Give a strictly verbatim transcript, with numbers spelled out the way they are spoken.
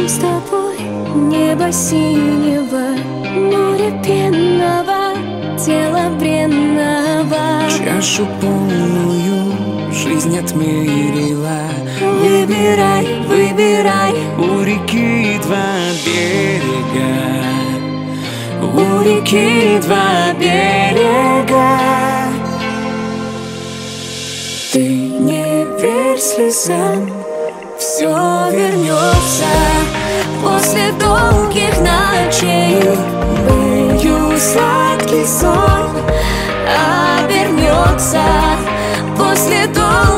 Рядом с тобой небо синего, море пенного, тело бренного. Чашу полную жизнь отмерила. Выбирай, выбирай. У реки два берега, У реки два берега. Ты не верь слезам, все вернется. После долгих ночей былью сладкий сон обернется. После долгих